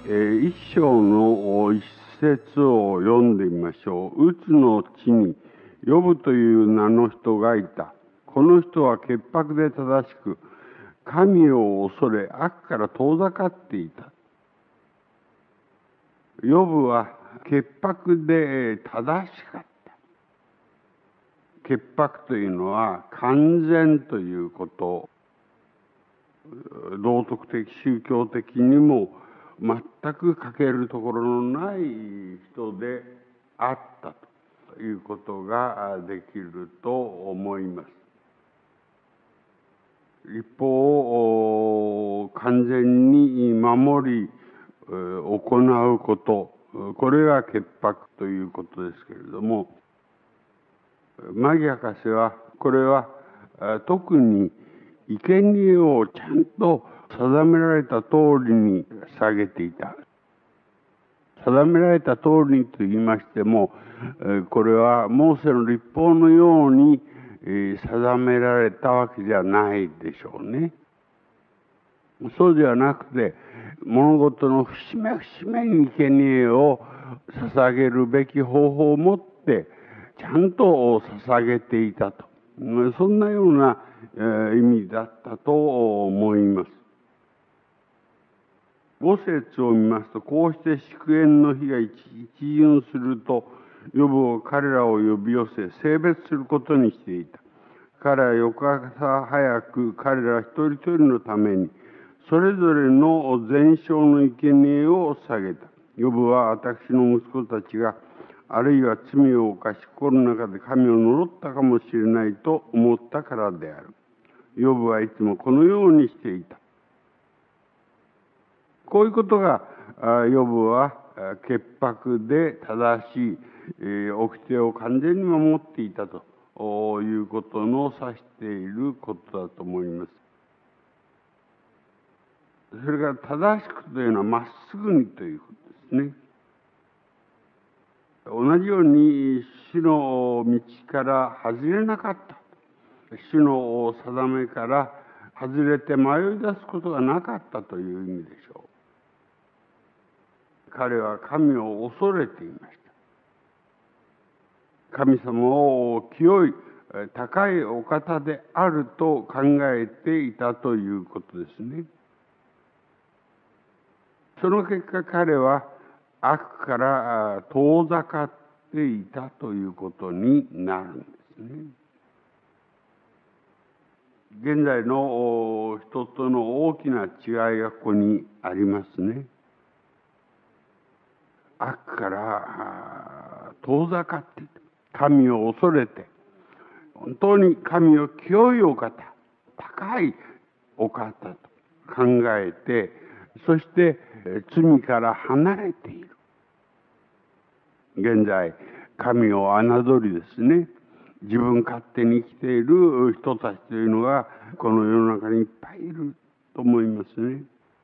一章の一節を読んでみましょう。うつの地にヨブという名の人がいた。この人は潔白で正しく、神を恐れ悪から遠ざかっていた。ヨブは潔白で正しかった。潔白というのは完全ということ。道徳的宗教的にも全く欠けるところのない人であったということができると思います。一方、完全に守り行うこと、これが潔白ということですけれども、マギ博士はこれは特に生贄をちゃんと定められた通りに下げていた。定められた通りにと言いましても、これはモーセの律法のように定められたわけじゃないでしょうね。そうではなくて、物事の節目節目に生贄を捧げるべき方法を持って、ちゃんと捧げていたと。そんなような意味だったと思います。5節を見ますと、こうして祝宴の日が一巡すると、ヨブを彼らを呼び寄せ、性別することにしていた。彼は翌朝早く彼ら一人一人のために、それぞれの全焼の生贄を捧げた。ヨブは私の息子たちが、あるいは罪を犯し、心の中で神を呪ったかもしれないと思ったからである。ヨブはいつもこのようにしていた。こういうことが、ヨブは潔白で正しい、掟を完全に守っていたということの指していることだと思います。それから正しくというのはまっすぐにということですね。同じように主の道から外れなかった。主の定めから外れて迷い出すことがなかったという意味でしょう。彼は神を恐れていました。神様を清い高いお方であると考えていたということですね。その結果彼は悪から遠ざかっていたということになるんですね。現在の人との大きな違いがここにありますね。悪から遠ざかっていた。神を恐れて、本当に神を清いお方、高いお方と考えて、そして罪から離れている。現在、神を侮りですね、自分勝手に生きている人たちというのが、この世の中にいっぱいいると思いますね。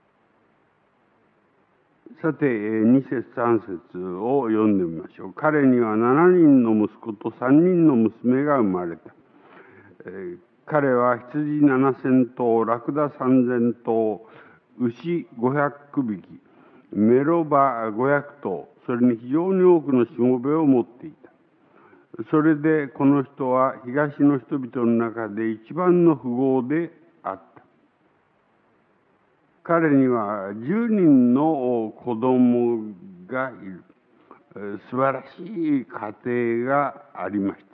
さて、2節3節を読んでみましょう。彼には7人の息子と3人の娘が生まれた。彼は羊7000頭、ラクダ3000頭、牛500匹、メロバ500頭、それに非常に多くのしもべを持っていた。それでこの人は東の人々の中で一番の富豪であった。彼には10人の子供がいる。素晴らしい家庭がありました。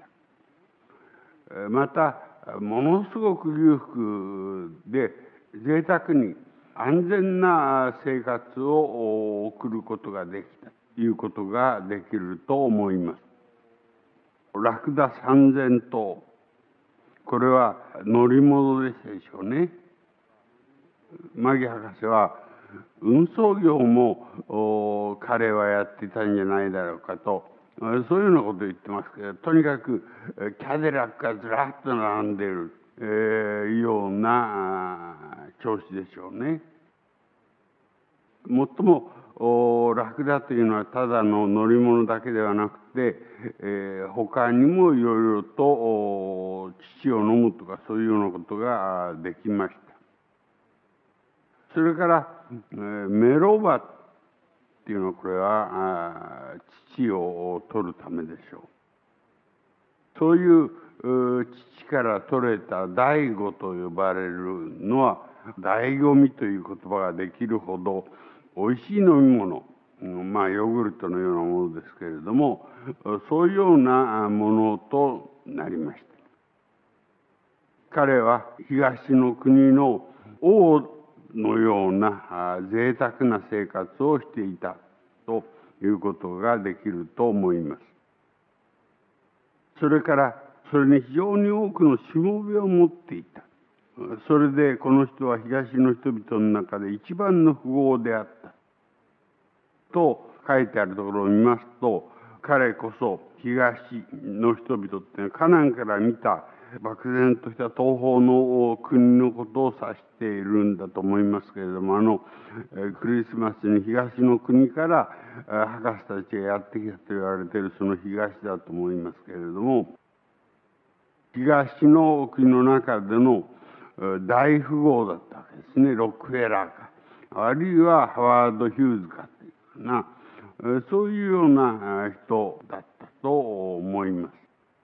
また、ものすごく裕福で贅沢に安全な生活を送ることができたということができると思います。ラクダ3000頭。これは乗り物でしたでしょうね。マギ博士は運送業も彼はやっていたんじゃないだろうかと、そういうようなことを言ってますけど、とにかくキャデラックがずらっと並んでいる、ような調子でしょうね。もっともラクダというのはただの乗り物だけではなくて、他にもいろいろと乳を飲むとかそういうようなことができました。それからメロバっていうのは、これは乳を取るためでしょう。そういう父から取れた醍醐と呼ばれるのは、醍醐味という言葉ができるほどおいしい飲み物、まあヨーグルトのようなものですけれども、そういうようなものとなりました。彼は東の国の王のような贅沢な生活をしていたということができると思います。それから、それに非常に多くのしもべを持っていた。それでこの人は東の人々の中で一番の富豪であった。と書いてあるところを見ますと、彼こそ東の人々っていうのはカナンから見た漠然とした東方の国のことを指しているんだと思いますけれども、クリスマスに東の国から博士たちがやってきたと言われているその東だと思いますけれども、東の国の中での大富豪だったわけですね。ロックフェラーか、あるいはハワード・ヒューズかというような、そういうような人だったと思います。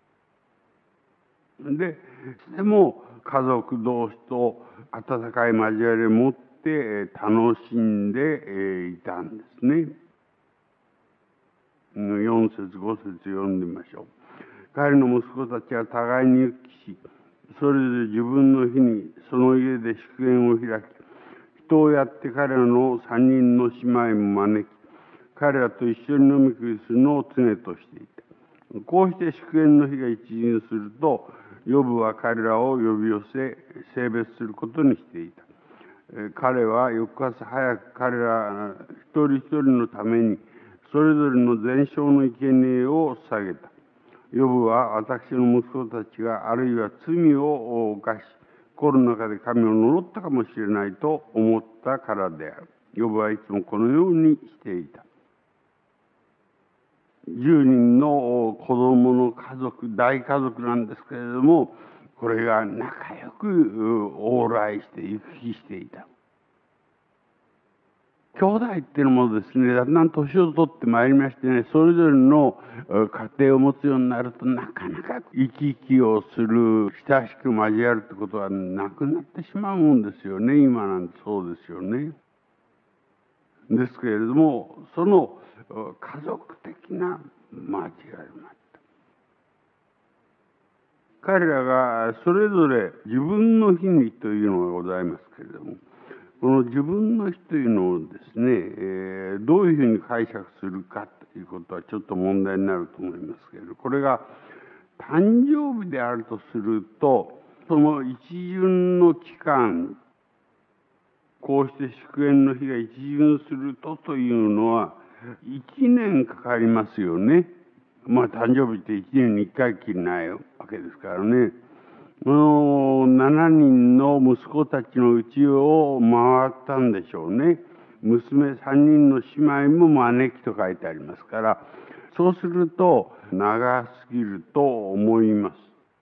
でも家族同士と温かい交わりを持って楽しんでいたんですね。4節5節読んでみましょう。彼の息子たちは互いに行きし、それぞれ自分の日にその家で祝宴を開き、人をやって彼らの3人の姉妹も招き、彼らと一緒に飲み食いするのを常としていた。こうして祝宴の日が一巡すると、ヨブは彼らを呼び寄せ、性別することにしていた。彼は翌朝早く彼ら一人一人のために、それぞれの全焼の生贄を捧げた。ヨブは私の息子たちがあるいは罪を犯し、心の中で神を呪ったかもしれないと思ったからである。ヨブはいつもこのようにしていた。10人の子供の家族、大家族なんですけれども、これが仲良く往来して行き来していた。兄弟っていうのもですね、だんだん年を取ってまいりましてね、それぞれの家庭を持つようになると、なかなか行き来をする、親しく交わるってことはなくなってしまうもんですよね。今なんてそうですよね。ですけれども、その家族的な交わりもあった。彼らがそれぞれ自分の日にというのがございますけれども、この自分の日というのをですね、どういうふうに解釈するかということはちょっと問題になると思いますけれど、これが誕生日であるとすると、その一巡の期間、こうして祝宴の日が一巡するというのは、1年かかりますよね。まあ誕生日って1年に1回きりないわけですからね。7人の息子たちのうちを回ったんでしょうね。娘3人の姉妹も招きと書いてありますから、そうすると長すぎると思います。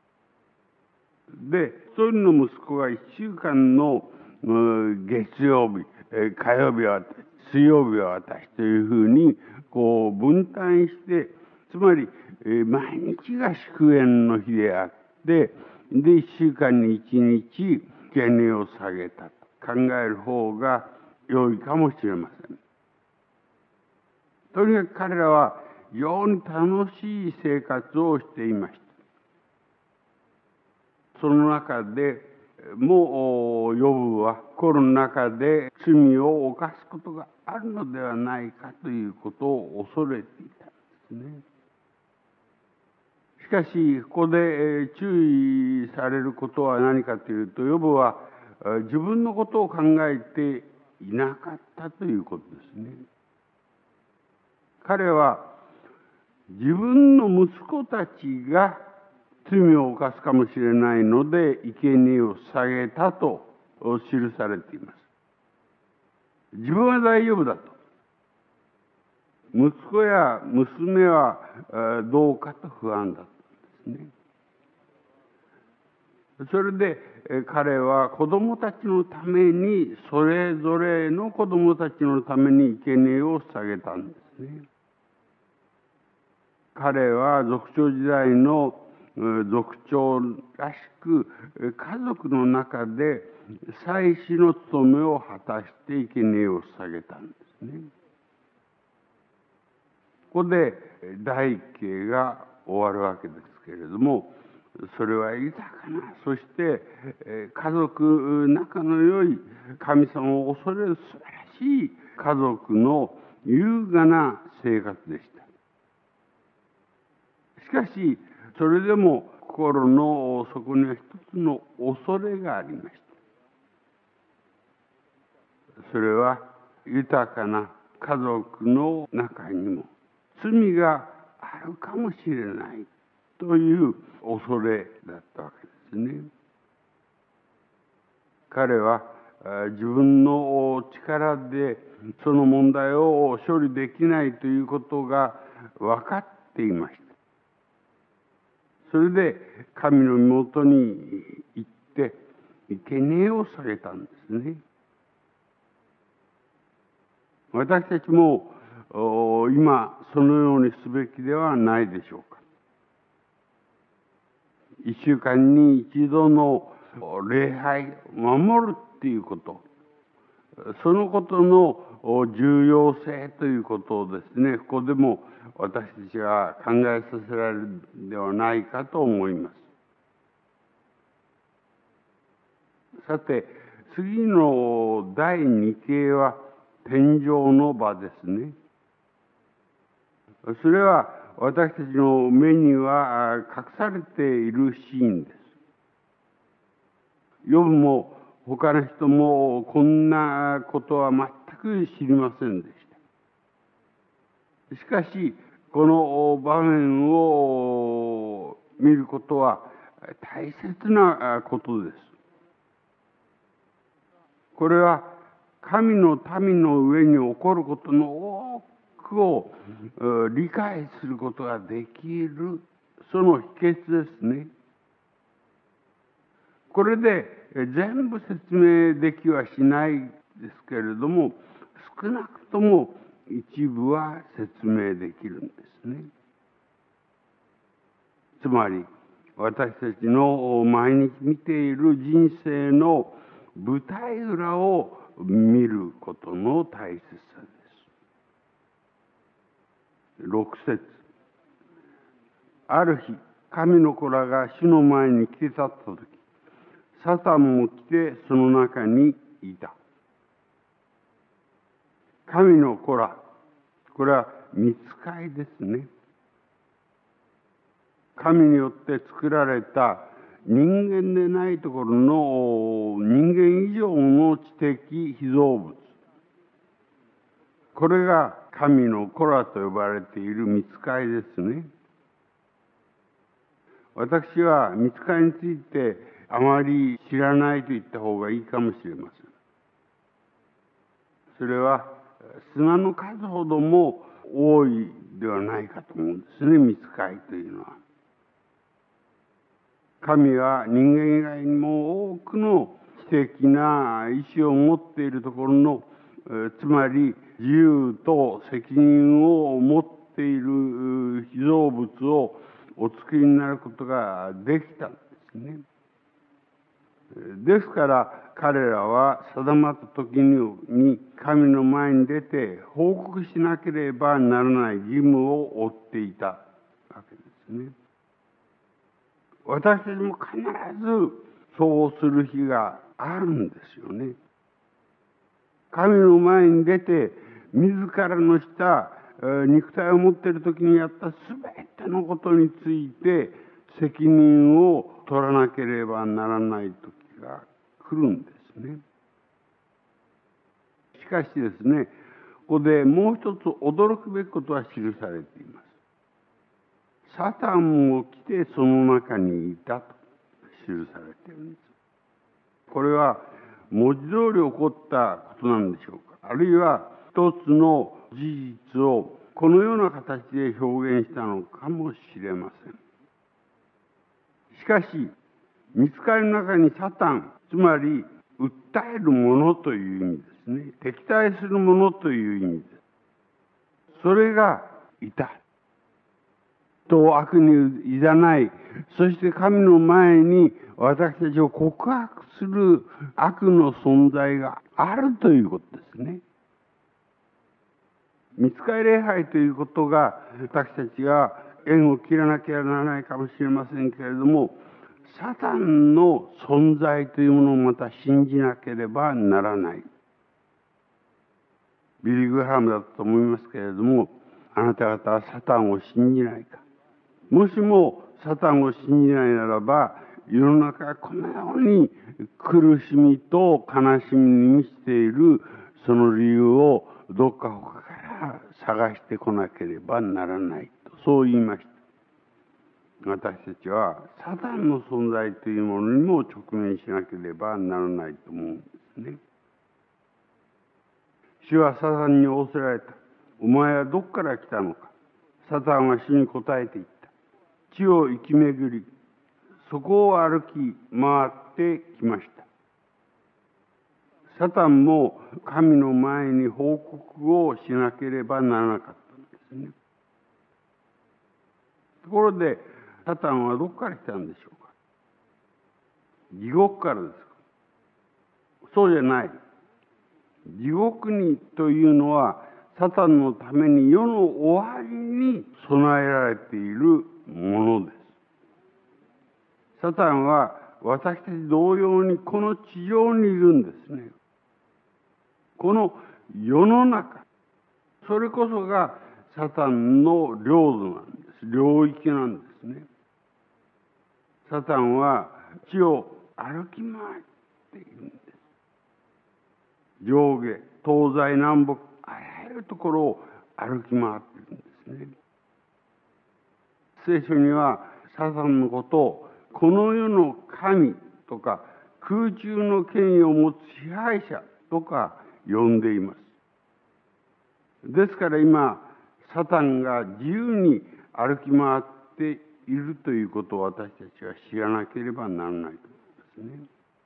で、一人の息子が1週間の月曜日、火曜日は私、水曜日は私というふうにこう分担して、つまり毎日が祝宴の日であって、で、1週間に1日、生贄を下げたと考える方が良いかもしれません。とにかく彼らは非常に楽しい生活をしていました。その中でもう、ヨブは心の中で罪を犯すことがあるのではないかということを恐れていたんですね。しかし、ここで注意されることは何かというと、ヨブは自分のことを考えていなかったということですね。彼は自分の息子たちが罪を犯すかもしれないので、生贄を捧げたと記されています。自分は大丈夫だと。息子や娘はどうかと不安だったんですね。 それで彼は子供たちのために、それぞれの子供たちのために生贄を捧げたんですね。彼は族長時代の族長らしく、家族の中で祭司の務めを果たして生贄を捧げたんですね。ここで第一形が終わるわけですけれども、それは豊かな、そして家族仲の良い、神様を恐れる素晴らしい家族の優雅な生活でした。しかし、それでも心の底には一つの恐れがありました。それは豊かな家族の中にも罪があるかもしれないという恐れだったわけですね。彼は自分の力でその問題を処理できないということが分かっていました。それで神の身元に行って生贄を捧げたんですね。私たちも今そのようにすべきではないでしょうか。一週間に一度の礼拝を守るっていうこと、そのことの重要性ということをですね、ここでも私たちは考えさせられるのではないかと思います。さて、次の第二形は天上の場ですね。それは私たちの目には隠されているシーンです。ヨブも他の人もこんなことは全く知りませんでした。しかし、この場面を見ることは大切なことです。これは神の民の上に起こることの多くを理解することができる、その秘訣ですね。これで全部説明できはしないですけれども、少なくとも一部は説明できるんですね。つまり、私たちの毎日見ている人生の舞台裏を見ることの大切さです。6節。ある日、神の子らが主の前に来て立ったとき、サタンも来てその中にいた。神の子ら、これは御使いですね。神によって作られた人間でないところの人間以上の知的被造物。これが神の子らと呼ばれている御使いですね。私は御使いについてあまり知らないと言った方がいいかもしれません。それは砂の数ほども多いではないかと思うんですね、御使いというのは。神は人間以外にも多くの知的な意志を持っているところの、つまり自由と責任を持っている被造物をお作りになることができたんですね。ですから彼らは定まった時に神の前に出て報告しなければならない義務を負っていたわけですね。私たちも必ずそうする日があるんですよね。神の前に出て自らのした肉体を持っている時にやったすべてのことについて責任を取らなければならない時が来るんですね。しかしですね、ここでもう一つ驚くべきことは記されています。サタンも来てその中にいたと記されているんです。これは文字通り起こったことなんでしょうか。あるいは一つの事実をこのような形で表現したのかもしれません。しかし、 見つかりの中にサタン、つまり訴えるものという意味ですね。敵対するものという意味です。それがいた。と悪にいざない、そして神の前に私たちを告白する悪の存在があるということですね。御使礼拝ということが、私たちが縁を切らなければならないかもしれませんけれども、サタンの存在というものをまた信じなければならない。ビリー・グラハムだと思いますけれども、あなた方はサタンを信じないか。もしもサタンを信じないならば、世の中がこのように苦しみと悲しみに満ちているその理由をどっか他から探してこなければならないと、そう言いました。私たちはサタンの存在というものにも直面しなければならないと思うんですね。主はサタンに仰せられた。お前はどこから来たのか。サタンは主に答えていった。地を行き巡り、そこを歩き回ってきました。サタンも神の前に報告をしなければならなかったんですね。ところで、サタンはどこから来たんでしょうか。地獄からですか。そうじゃない。地獄にというのは、サタンのために世の終わりに備えられているものです。サタンは私たち同様にこの地上にいるんですね。この世の中、それこそがサタンの領土なんです。領域なんですね。サタンは地を歩き回っているんです。上下、東西南北、あらゆるところを歩き回っているんですね。聖書にはサタンのことをこの世の神とか空中の権威を持つ支配者とか呼んでいます。ですから今、サタンが自由に歩き回っているということを私たちは知らなければならないと思いますね。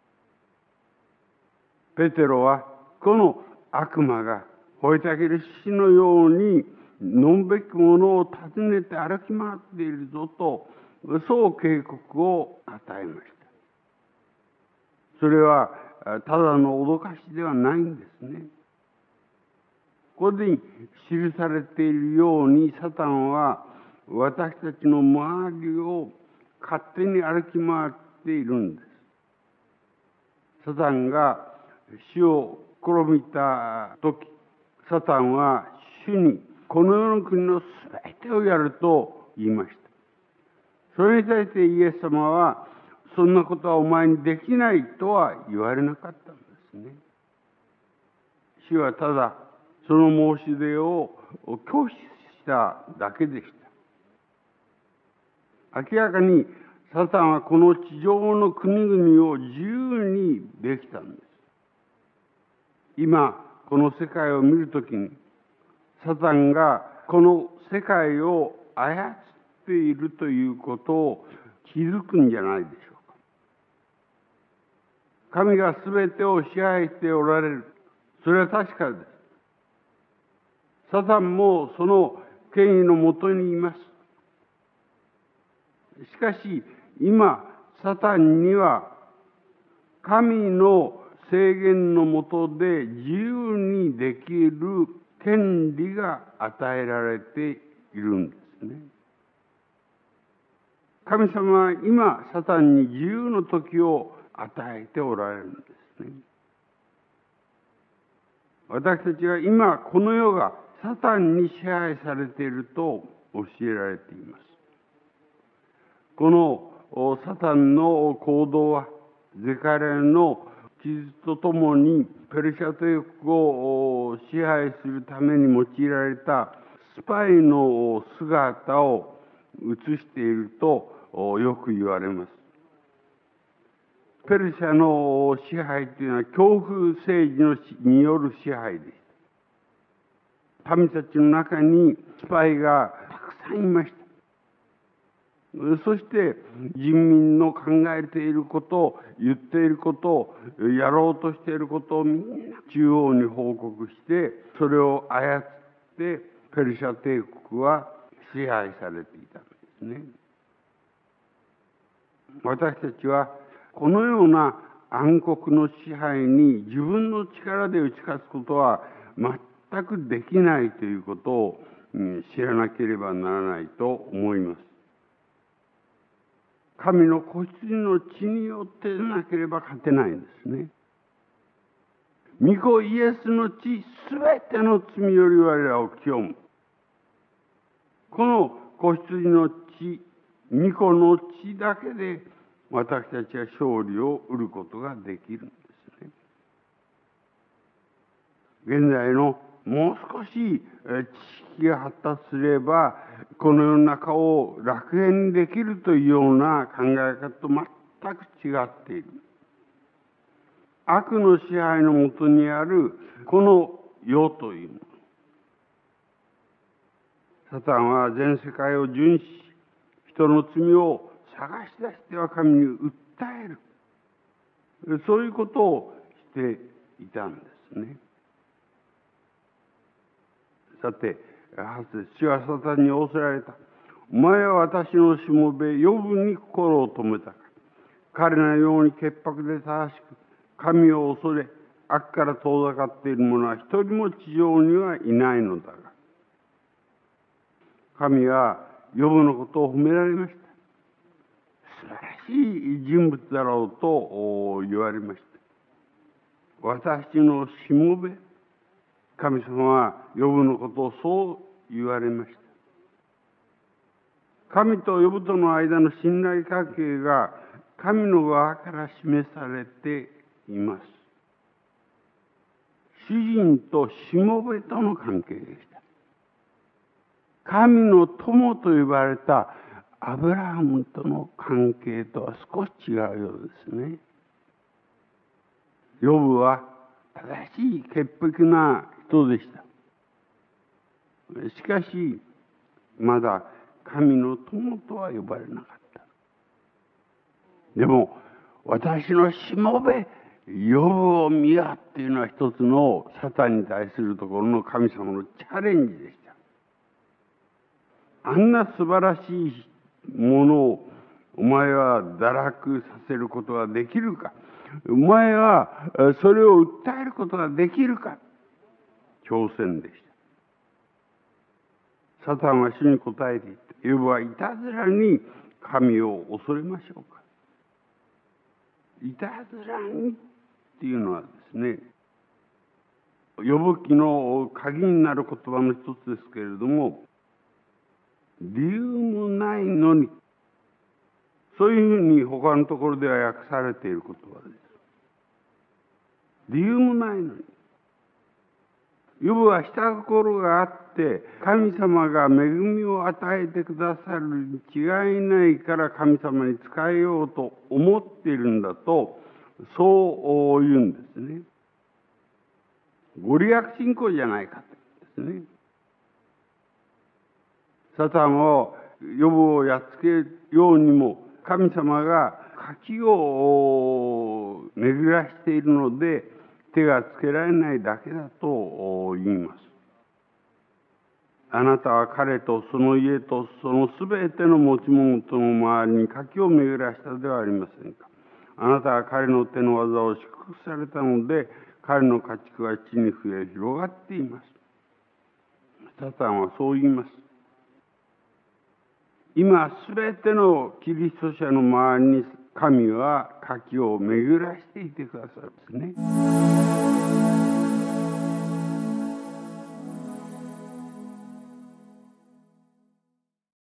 ペテロはこの悪魔が吠えたける獅子のようにのんべきものを尋ねて歩き回っているぞと、そう警告を与えました。それはただの脅かしではないんですね。ここで記されているように、サタンは私たちの周りを勝手に歩き回っているんです。サタンが主を試みたとき、サタンは主にこの世の国のすべてをやると言いました。それに対してイエス様は、そんなことはお前にできないとは言われなかったんですね。主はただその申し出を拒否しただけでした。明らかにサタンはこの地上の国々を自由にできたんです。今この世界を見るときに、サタンがこの世界を操っているということを気づくんじゃないでしょうか。神がすべてを支配しておられる。それは確かです。サタンもその権威のもとにいます。しかし今、サタンには神の制限のもとで自由にできる権利が与えられているんですね。神様は今、サタンに自由の時を与えておられるんですね。私たちは今、この世がサタンに支配されていると教えられています。このサタンの行動は、ゼカリヤの記述とともにペルシャ帝国を支配するために用いられたスパイの姿を映しているとよく言われます。ペルシャの支配というのは恐怖政治による支配でした。民たちの中にスパイがたくさんいました。 そして人民の考えていること、言っていること、やろうとしていることをみんな中央に報告して、それを操ってペルシャ帝国は支配されていたんですね。私たちはこのような暗黒の支配に自分の力で打ち勝つことは全くできないということを知らなければならないと思います。神の子羊の血によってでなければ勝てないんですね。御子イエスの血、すべての罪より我らを清む。この子羊の血、御子の血だけで私たちは勝利を得ることができるんですね。現在のもう少し知識が発達すれば、この世の中を楽園にできるというような考え方と全く違っている。悪の支配のもとにあるこの世というもの。サタンは全世界を巡視、人の罪を探し出しては神に訴える。そういうことをしていたんですね。さて、8節、主はサタンに仰せられた。お前は私のしもべ、ヨブに心を止めたか。彼のように潔白で正しく、神を恐れ、悪から遠ざかっている者は一人も地上にはいないのだが。神はヨブのことを褒められました。素晴らしい人物だろうと言われました。私のしもべ。神様はヨブのことをそう言われました。神とヨブとの間の信頼関係が神の側から示されています。主人としもべとの関係でした。神の友と呼ばれたアブラハムとの関係とは少し違うようですね。ヨブは正しい潔癖な人でした。しかし、まだ神の友とは呼ばれなかった。でも、私のしもべ、ヨブを見やっていうのは一つのサタンに対するところの神様のチャレンジでした。あんな素晴らしいものをお前は堕落させることができるか。お前はそれを訴えることができるか。挑戦でした。サタンは主に答えていった。ヨブはいたずらに神を恐れましょうか。いたずらにっていうのはですね、ヨブ記の鍵になる言葉の一つですけれども、理由もないのに、そういうふうに他のところでは訳されている言葉です。理由もないのに。ヨブは下心があって、神様が恵みを与えてくださるに違いないから神様に仕えようと思っているんだと、そう言うんですね。ご利益信仰じゃないかとですね。サタンをヨブをやっつけるようにも神様が柿を巡らしているので手がつけられないだけだと言います。あなたは彼とその家とそのすべての持ち物との周りに柿を巡らしたではありませんか。あなたは彼の手の技を祝福されたので彼の家畜は地に増え広がっています。サタンはそう言います。今すべてのキリスト者の周りに神は柿を巡らしていてくださるんですね。